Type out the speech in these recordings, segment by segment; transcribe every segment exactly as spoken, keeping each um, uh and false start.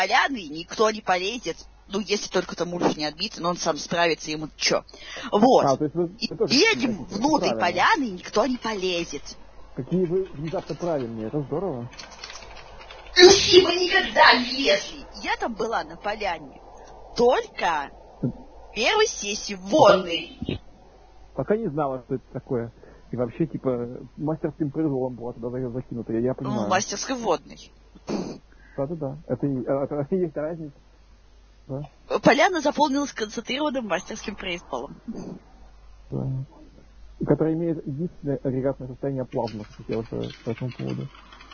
поляны никто не полезет. Ну, если только там ульф не отбит, но он сам справится, ему чё. Вот. А, то есть вы, вы и этим внутрь поляны никто не полезет. Какие вы внезапно правильные, это здорово. Лучше бы никогда не лезли. Я там была на поляне. Только первой сессии водной. Пока не знала, что это такое. И вообще, типа, мастерским произволом была туда закинута, я, я понимаю. Ну, мастерской водной. Да-да-да, это, это, это есть разница. Да. Поляна заполнилась концентрированным мастерским произволом. Да. Который имеет единственное агрегатное состояние плазмы, как я уже по этому поводу.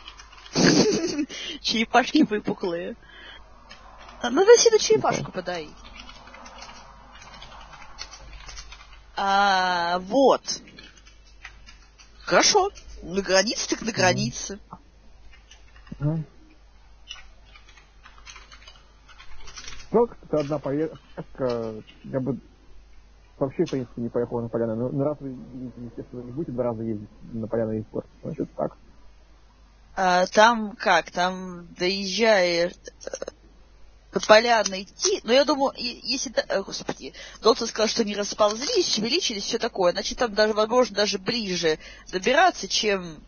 Черепашки выпуклые. Надо сюда черепашку подай. А, вот. Хорошо. На границе так на границе. Mm. Только это одна поездка, я бы вообще, в принципе, не поехал на поляну. Но, но раз вы, естественно, не будете два раза ездить на поляну и спорт, значит так. А, там как? Там доезжает по поляну идти. Но я думаю, если... Господи, Долсон сказал, что они расползлись, увеличились, все такое. Значит, там даже, возможно, даже ближе добираться, чем...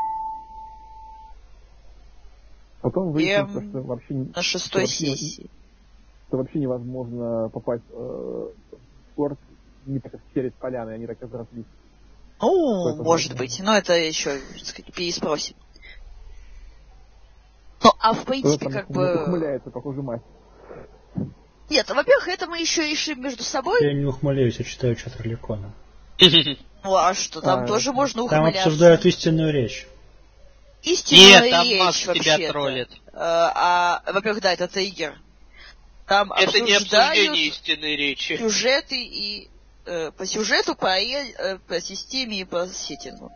Потом выяснится, что вообще... На шестой что вообще, сессии. Что вообще невозможно попасть э, в спорт не так через поляны, они так разрослись. Ну, может быть. Но это еще, так сказать, переспросим. Ну, а в принципе, как бы... Ухмыляется, похоже, мать. Нет, во-первых, это мы еще решим между собой. Я не ухмыляюсь, я читаю чат Орликона. Ну, а что, там а, тоже можно ухмыляться. Там обсуждают истинную речь. Истинную Нет, там речь, Макс тебя троллит. А, а, во-первых, да, это триггер. Там это не обсуждение истинной речи. Сюжеты и... Э, по сюжету, по, э, по системе и по сеттингу.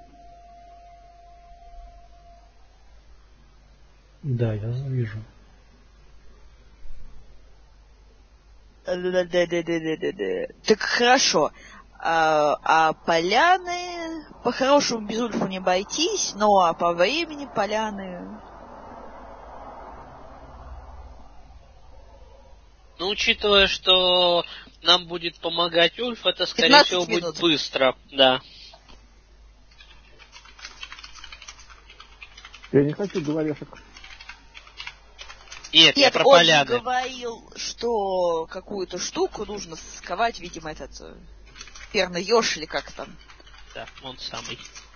Да, я вижу. Так хорошо. А, а поляны по-хорошему без ульфа не обойтись, но а по времени поляны... Ну, учитывая, что нам будет помогать ульф, это, скорее всего, минут. Будет быстро, да. Я не хочу говорешек. Нет, Нет, я про он поляны. говорил, что какую-то штуку нужно сковать, видимо, этот перный еж или как там. Да, он самый.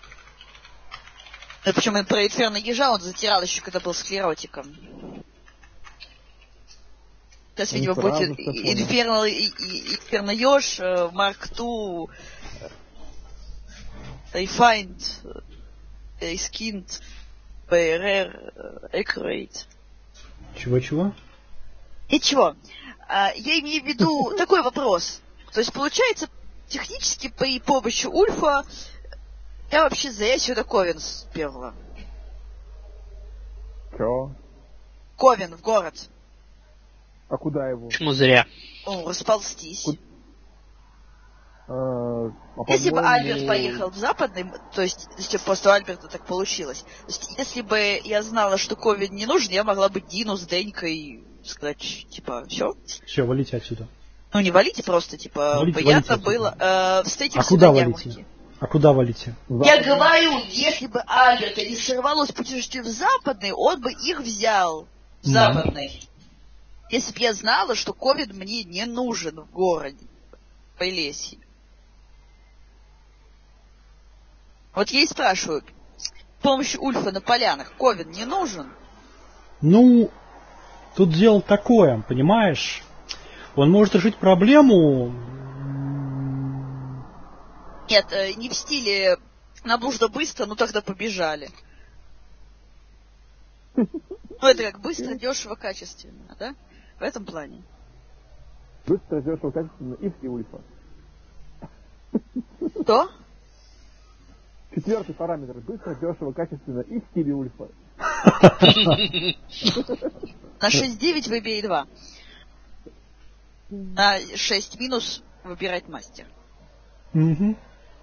Ну, причем про инферно ежа он затирал еще, когда был склеротиком. Сейчас, видимо, ну, будет инферно, инферно еж, Марк два, Refined, Reskinned, пи эр эр, Accurate. Чего-чего? И чего? А, я имею в виду такой вопрос. То есть, получается, технически при помощи ульфа я вообще зря сюда Ковен сперла. Чё? Ковен в город. А куда его? Почему зря? О, расползтись. Ку... А, а если бы Альберт поехал в западный, то есть, если просто у Альберта так получилось, то есть, если бы я знала, что Ковен не нужен, я могла бы Дину с Денькой сказать, типа, все. Все, валите отсюда. Ну, не валите просто, типа, валите, понятно валите было. Э, встретимся а куда на валите? ярмарке. А куда валите? Я говорю, если бы Альберта не сорвалось путешествие в западный, он бы их взял в западный. Mm. Если бы я знала, что ковид мне не нужен в городе, в Полесье. Вот я и спрашиваю, с помощью ульфа на полянах ковид не нужен? Ну, тут дело такое, понимаешь? Он может решить проблему... Нет, не в стиле нам нужно быстро, ну тогда побежали. Ну это как быстро, дешево, качественно, да? В этом плане. Быстро, дешево, качественно и в ульфа. Что? Четвертый параметр. Быстро, дешево, качественно и в стиле ульфа. На шесть девять выбери два. На шесть минус выбирать мастер. Угу.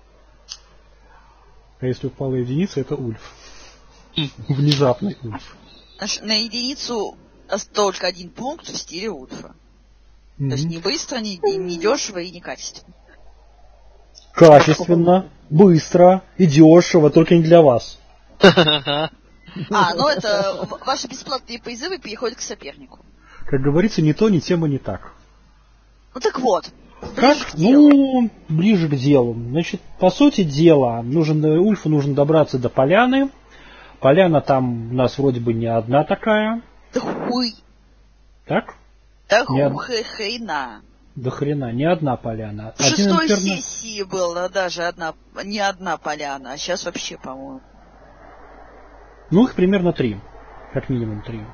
А если упала единица, это ульф. Внезапный ульф. На, на единицу только один пункт в стиле Ульфа. Mm-hmm. То есть не быстро, не, не, не дешево и не качественно. Качественно, быстро и дешево, только не для вас. А, ну это ваши бесплатные призывы переходят к сопернику. Как говорится, не то, ни тем и не так. Ну так вот. Как? Ну, ближе к делу. Значит, по сути дела, нужен, Ульфу нужно добраться до поляны. Поляна там у нас вроде бы не одна такая. Да хуй. Так? Да хуй хрена. До хрена, не одна поляна. В шестой инферно... сессии была даже одна, не одна поляна, а сейчас вообще, по-моему. Ну, их примерно три. Как минимум три.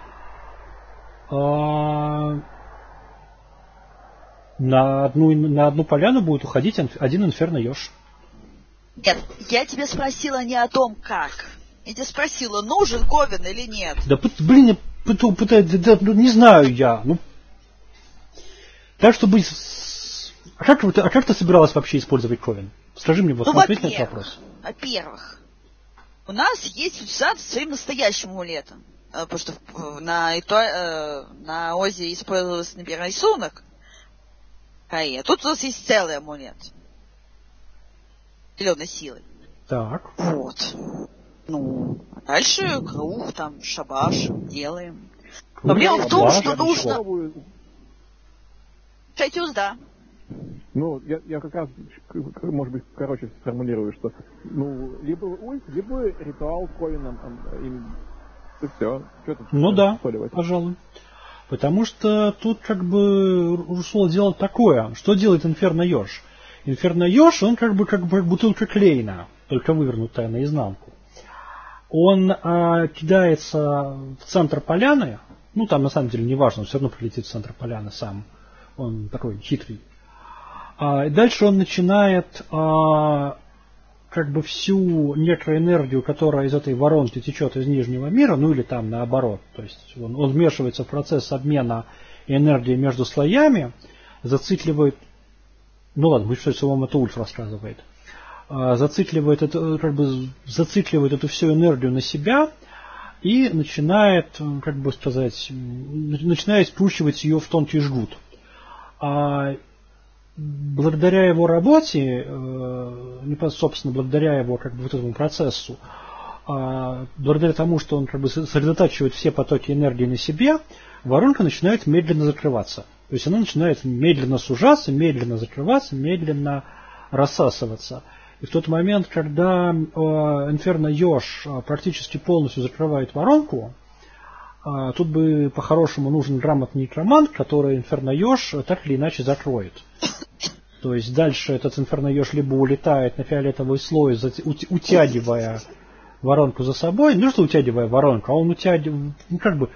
А... На, одну, на одну поляну будет уходить один инферно-еж. Нет, я тебя спросила не о том, как. Я тебя спросила, нужен Ковен или нет. Да, блин, я пытаюсь, да, не знаю я. Ну, так, чтобы... А как, а как ты собиралась вообще использовать Ковен? Скажи мне, вот ну, ответь на этот вопрос. Во-первых, у нас есть фиксация с своим настоящим амулетом. Потому что на, на Озе использовался, например, рисунок. А тут у нас есть целый амулет. Зеленой силой. Так. Вот. Ну, а дальше круг, там, шабаш делаем. Проблема в том, что нужно... Шайтюз, да. Ну, я, я как раз, может быть, короче сформулирую, что, ну, либо ульт, либо ритуал Ковеном, им, и все. Что тут ну да, пожалуй. Потому что тут как бы Урсула делает такое. Что делает Инферно-еж? Инферно-еж, он как бы как бы бутылка Клейна, только вывернутая наизнанку. Он а, кидается в центр поляны, ну там на самом деле не важно, он все равно прилетит в центр поляны сам. Он такой хитрый. А, и дальше он начинает а, как бы всю некроэнергию, которая из этой воронки течет из Нижнего мира, ну или там наоборот, то есть он, он вмешивается в процесс обмена энергии между слоями, зацикливает, ну ладно, вы что вам это Ульф рассказывает, а, зацикливает, это, как бы, зацикливает эту всю энергию на себя и начинает, как бы сказать, начинает спущивать ее в тонкий жгут. А благодаря его работе, собственно, благодаря его как бы вот этому процессу, благодаря тому, что он как бы сосредотачивает все потоки энергии на себе, воронка начинает медленно закрываться. То есть она начинает медленно сужаться, медленно закрываться, медленно рассасываться. И в тот момент, когда Инферно-еж практически полностью закрывает воронку, тут бы по-хорошему нужен грамотный некромант, который Инферно-еж так или иначе закроет. То есть дальше этот Инферно-еж либо улетает на фиолетовый слой, утягивая воронку за собой, ну что утягивая воронку, а он утягивает, ну как бы...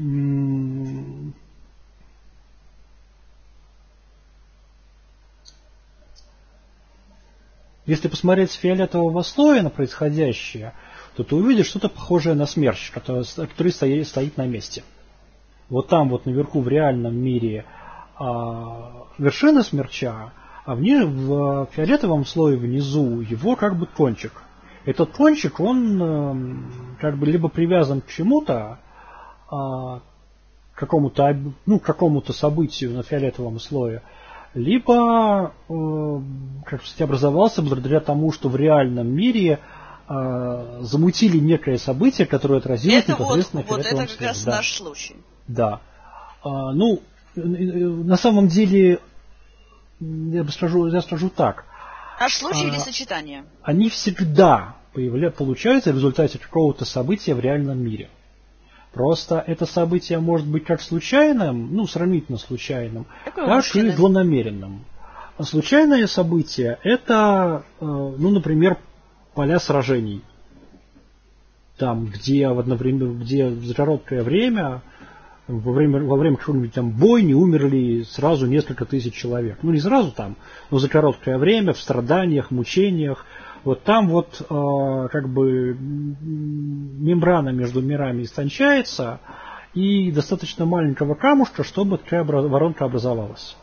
Если посмотреть с фиолетового слоя на происходящее, то ты увидишь что-то похожее на смерч, который, который стоит, стоит на месте. Вот там вот наверху в реальном мире а, вершина смерча, а в, ней, в фиолетовом слое внизу его как бы кончик. Этот кончик, он а, как бы либо привязан к чему-то, а, какому-то, ну, какому-то событию на фиолетовом слое, либо э, как кстати, образовался благодаря тому, что в реальном мире э, замутили некое событие, которое отразилось это непосредственно вот, на фиолетовом вот это как слое. раз Да. наш случай. Да. А, ну, на самом деле, я бы скажу, я скажу так. Наш случай а, или сочетание? Они всегда появля, получаются в результате какого-то события в реальном мире. Просто это событие может быть как случайным, ну, сравнительно случайным, Какое так мужчина? и злонамеренным. А случайное событие – это, ну, например, поля сражений. Там, где в одновременно, где за короткое время, во время, во время какой-нибудь там бойни умерли сразу несколько тысяч человек. Ну, не сразу там, но за короткое время, в страданиях, мучениях. Вот там вот э, как бы мембрана между мирами истончается, и достаточно маленького камушка, чтобы такая воронка образовалась.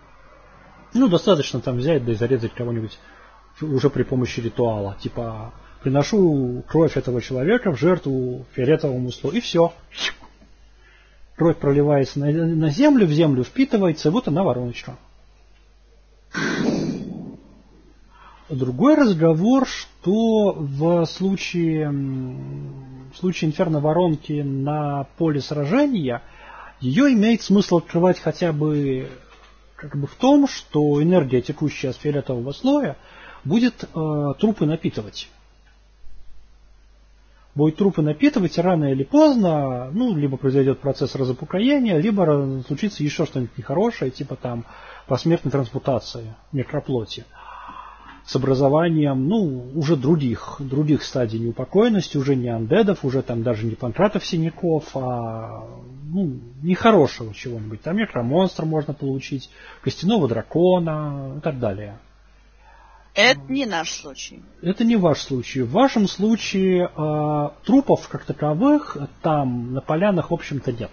Ну, достаточно там взять, да и зарезать кого-нибудь уже при помощи ритуала. Типа приношу кровь этого человека в жертву фиолетовому слою, и все. Кровь проливается на, на землю, в землю впитывается, и вот она вороночка. Другой разговор, что в случае, в случае инферно-воронки на поле сражения ее имеет смысл открывать хотя бы как бы в том, что энергия, текущая с фиолетового слоя, будет э, трупы напитывать. Будет трупы напитывать, и рано или поздно, ну, либо произойдет процесс разупокоения, либо случится еще что-нибудь нехорошее, типа там посмертной трансмутации некроплоти. С образованием, ну, уже других, других стадий неупокоенности, уже не андедов, уже там даже не панкратов-синяков, а, ну, нехорошего чего-нибудь. Там некромонстр можно получить, костяного дракона и так далее. Это не наш случай. Это не ваш случай. В вашем случае э, трупов как таковых там на полянах, в общем-то, нет.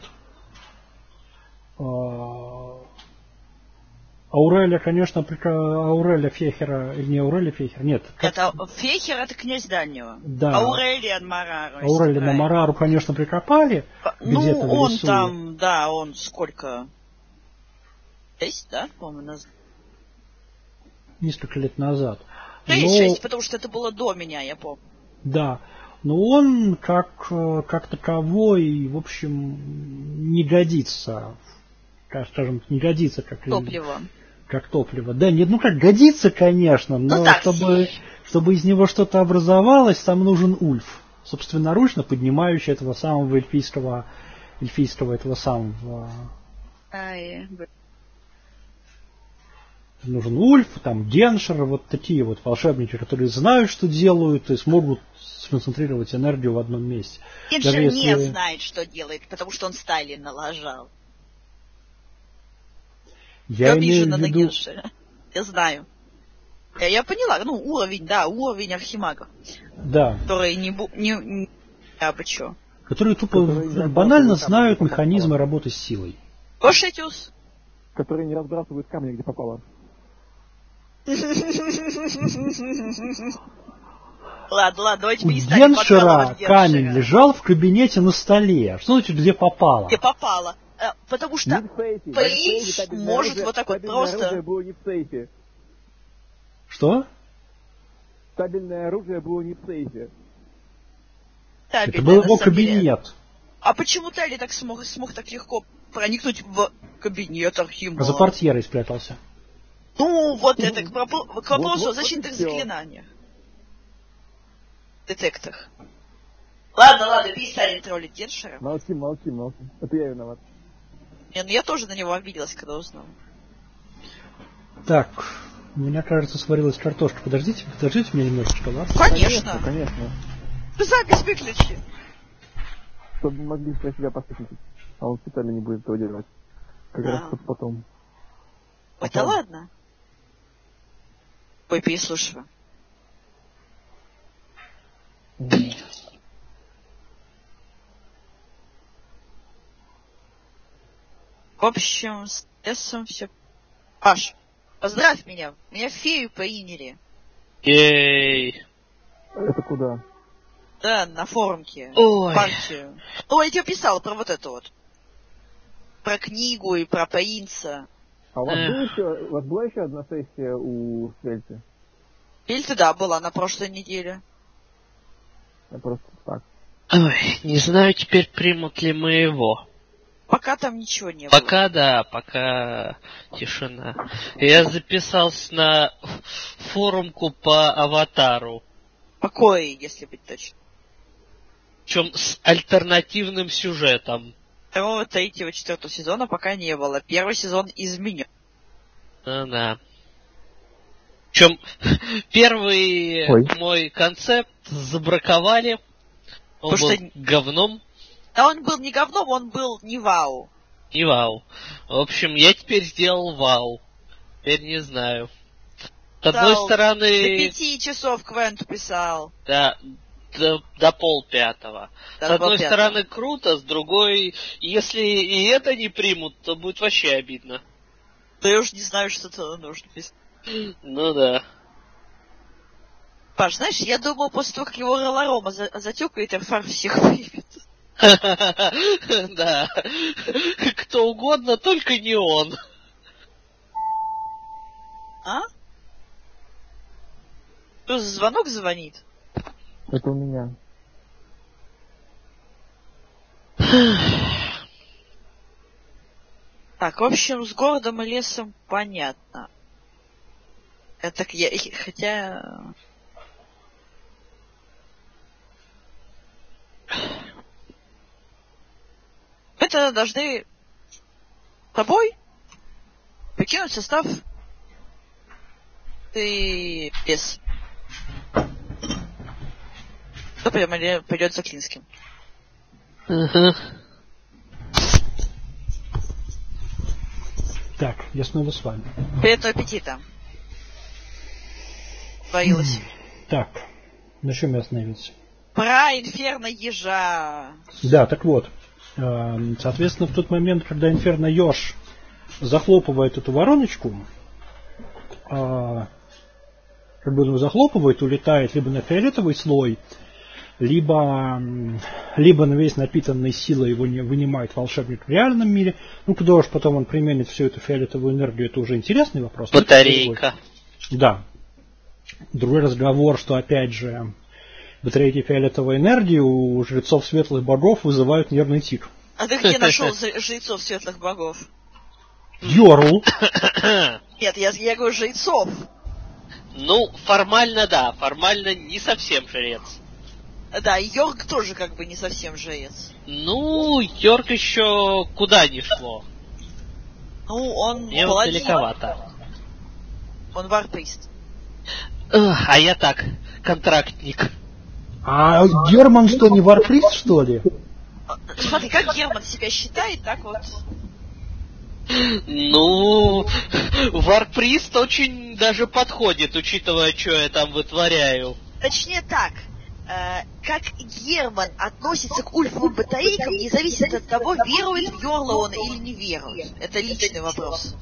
Э, Аурелия, конечно, Аурелия Фехера, или не Аурелия Фехера, нет. Это Фехер, это князь Дальнего. Да. Аурелиан Марару. Аурелиан Марару, конечно, прикопали. Ну, он в там, да, он сколько? Шесть, да, по-моему, назад. Несколько лет назад. Шесть, шесть, потому что это было до меня, я помню. Да. Но он как, как таковой, в общем, не годится, скажем, не годится как топливо. Как топливо. Да, нет, ну как годится, конечно, но ну, чтобы, чтобы из него что-то образовалось, там нужен ульф, собственноручно поднимающий этого самого эльфийского, эльфийского этого самого. Ай, нужен ульф, там Геншер, вот такие вот волшебники, которые знают, что делают, и смогут сконцентрировать энергию в одном месте. Геншер если... не знает, что делает, потому что он Сталин налажал. Я, я обижена на виду... Геншера. Я знаю. Я, я поняла, ну, уровень, да, уровень архимагов. Да. Которые не... Бу... не, не... А бы чё? Которые тупо которые банально знают механизмы работы с силой. Кошетюс. Которые не разбрасывают камни, где попало. Ладно, ладно, давайте перестанем. У Геншера камень лежал в кабинете на столе. Что значит, где попало? Где попало? А, потому что Пейдж может вот так вот просто... было не в сейфе. Что? Стабильное оружие было не в сейфе. Это был его кабинет. А почему Талли так смог, смог так легко проникнуть в кабинет Архимага? За портьерой спрятался. Ну, вот это к, пропо- к вопросу вот, о защитных вот заклинаниях. Детектах. Ладно, ладно, перестанем троллить Геншера. Молчи, молчи, молчи. Это я виноват. Не, ну я тоже на него обиделась, когда узнала. Так, у меня, кажется, сварилась картошка. Подождите, подождите меня немножечко, ладно? Конечно. Конечно, конечно. Запись выключи. Чтобы мы могли про себя послушать. А он специально не будет этого делать. Как да. раз потом. Ой, да ладно. Ой, переслушиваю. Mm. В общем, с Эссом все. Паш, поздравь меня. Меня фею приняли. Ей. Это куда? Да, на форумке. Ой. Партию. Ну, я тебе писал про вот это вот. Про книгу и про принца. А у вас, был еще, у вас была еще одна сессия у Фельты? Фельты, да, была на прошлой неделе. Я просто так. Ой, не знаю теперь, примут ли мы его. Пока там ничего не пока, было. Пока, да, пока тишина. Я записался на форумку по аватару. Покой, если быть точным. Причем с альтернативным сюжетом. Второго, третьего, четвертого сезона пока не было. Первый сезон изменен. Ну да. Причем первый Ой. мой концепт забраковали. Он Потому был что... говном. Да он был не говном, он был не вау. Не вау. В общем, я теперь сделал вау. Теперь не знаю. С одной Стал стороны... До пяти часов Квент писал. Да, до, до полпятого. До с одной пол стороны круто, с другой, если и это не примут, то будет вообще обидно. Да я уж не знаю, что туда нужно писать. Ну да. Паш, знаешь, я думал, после того, как его Роларома затюкает, Эрфар всех выявит. Да. Кто угодно, только не он. А? Кто за звонок звонит? Это у меня. Так, в общем, с городом и лесом понятно. Это я, хотя... Это должны с тобой покинуть состав и лес. Кто пойдет за Клинским? Угу. Так, я снова с вами. Приятного аппетита. Боилась. Так, на чем я остановился? Про инферно ежа. Да, так вот. Соответственно, в тот момент, когда инферно еж захлопывает эту вороночку, как бы он захлопывает, улетает либо на фиолетовый слой, либо, либо на весь напитанной силой его не вынимает волшебник в реальном мире. Ну, куда уж потом он применит всю эту фиолетовую энергию, это уже интересный вопрос. Батарейка. Да. Другой разговор, что опять же батарейки фиолетовой энергии у жрецов светлых богов вызывают нервный тик. А ты где нашел жрецов светлых богов? Йорл. Нет, я, я говорю жрецов. Ну, формально да, формально не совсем жрец. Да, и Йорк тоже как бы не совсем жрец. Ну, Йорк еще куда не шло. Ну, он Мне вот далековато. Он варприст. А я так, контрактник. А Герман что, не варприст, что ли? Смотри, как Герман себя считает, так вот. Ну, варприст очень даже подходит, учитывая, что я там вытворяю. Точнее так, э, как Герман относится к ульфовым батарейкам, не зависит от того, верует в Йорла он или не верует. Это личный вопрос.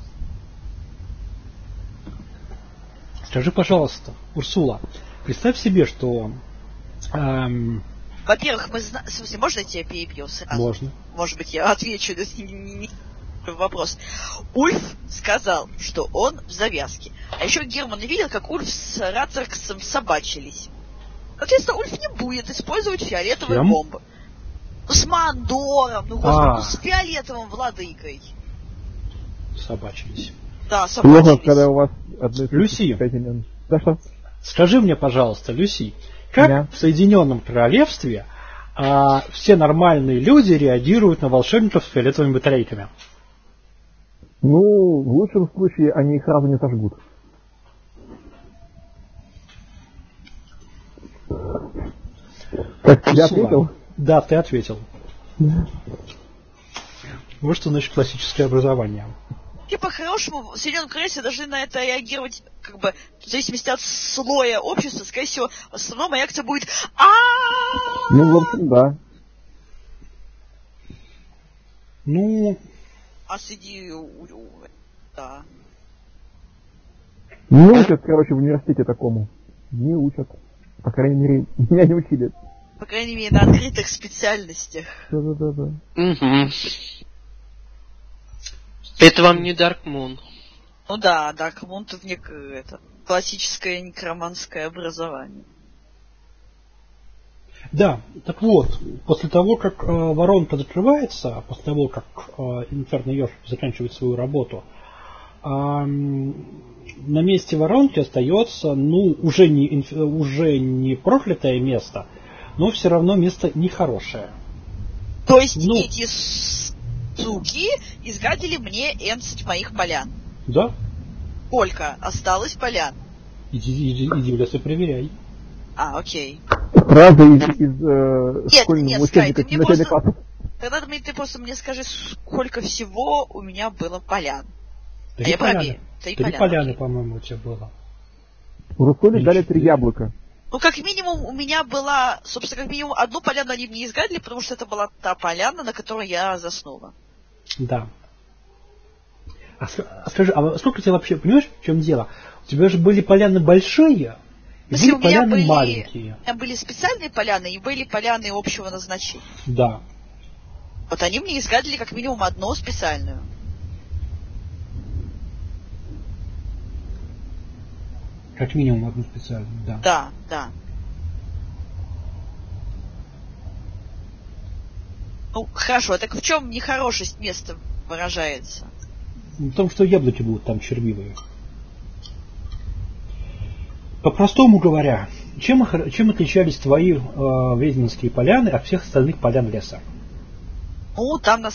Скажи, пожалуйста, Урсула, представь себе, что... Эм... Во-первых, мы знаем... В смысле, можно я тебя перебью сразу? Можно. Может быть, я отвечу на вопрос. Ульф сказал, что он в завязке. А еще Герман видел, как Ульф с Рацерксом собачились. Соответственно, Ульф не будет использовать фиолетовые Чем? бомбы. Ну, с Мандором, ну, господи, а. ну, с фиолетовым владыкой. Собачились. Да, собачились. Плохо, когда у вас одно из Люси, да, что? Скажи мне, пожалуйста, Люси, как да. в Соединенном Королевстве а, все нормальные люди реагируют на волшебников с фиолетовыми батарейками? Ну, в лучшем случае они их сразу не сожгут. Так, я ответил? Да, ты ответил. Вот что значит классическое образование. И по-хорошему, в Соединенном Королевстве должны на это реагировать, как бы, в зависимости от слоя общества, скорее всего, в основном реакция будет а Ну, в общем, да. Ну... А среди... Да. Не учат, короче, в университете такому. Не учат. По крайней мере, меня не учили. По крайней мере, на открытых специальностях. Да-да-да. Угу. Это вам не Dark Moon. Ну да, Dark Moon тут не это классическое некроманское образование. Да, так вот, после того, как э, воронка закрывается, после того, как э, инферно еж заканчивает свою работу, э, на месте воронки остается, ну, уже не, инф, уже не проклятое место, но все равно место нехорошее. То есть ну, эти суки изгадили мне энцать моих полян? Да. Сколько осталось полян? Иди, иди, иди в лес и проверяй. А, окей. Правда из, из э, нет, школьного нет, Скай, ты мне просто... класса. Тогда ты, ты просто мне скажи, сколько всего у меня было полян. Три а я поляны. Три, Три поляны, поляны, по-моему, у тебя было. В Русоле дали три яблока. Ну, как минимум, у меня была... Собственно, как минимум, одну поляну они мне изгадили, потому что это была та поляна, на которой я заснула. Да. А, а скажи, а сколько у тебя вообще, понимаешь, в чем дело? У тебя же были поляны большие, Если у меня были, маленькие. У меня были специальные поляны и были поляны общего назначения. Да. Вот они мне изгадили как минимум одну специальную. Как минимум одну специальную, да. Да, да. Ну, хорошо, так в чем нехорошесть места выражается? В том, что яблоки будут там червивые. По-простому говоря, чем, чем отличались твои э, ведьминские поляны от всех остальных полян леса? Ну, там на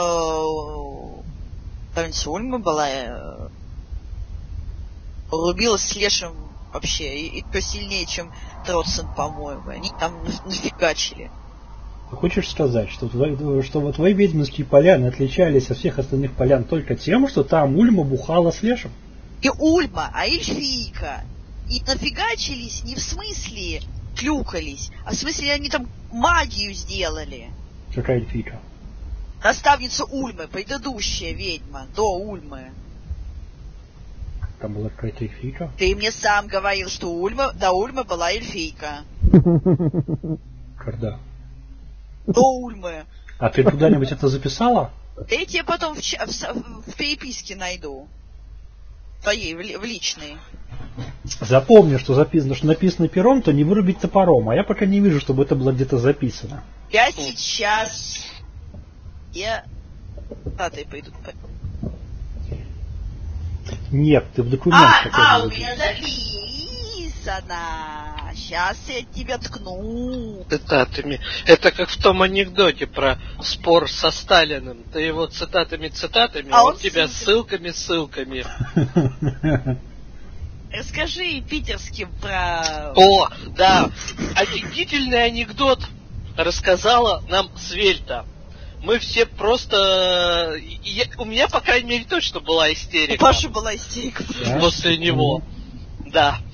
станице Ульмы была, э, рубилась с лешим вообще, и, и то сильнее, чем Троцен, по-моему. Они там нафигачили. Ты хочешь сказать, что, твои, что вот твои ведьминские поляны отличались от всех остальных полян только тем, что там Ульма бухала с лешим? Не Ульма, а эльфийка. И нафигачились не в смысле клюкались, а в смысле они там магию сделали. Какая эльфийка? Наставница Ульмы, предыдущая ведьма, до Ульмы. Там была какая-то эльфийка? Ты мне сам говорил, что Ульма, до Ульмы была эльфийка. Когда? До Ульмы. А ты куда-нибудь это записала? Я тебе потом в, в, в переписке найду. Твоей, в, в личной. Запомни, что записано, что написано пером, то не вырубить топором. А я пока не вижу, чтобы это было где-то записано. Я сейчас... Я... А, ты пойду. Нет, ты в документах. А, а, у меня записано. Сейчас я тебя ткну. Цитатами. Это как в том анекдоте про спор со Сталиным. Ты его цитатами-цитатами, а, а он тебя ссылками-ссылками. Расскажи питерским про... О, да. Офигительный анекдот рассказала нам Свельта. Мы все просто... Я... У меня, по крайней мере, точно была истерика. У Паши была истерика. После него. Да.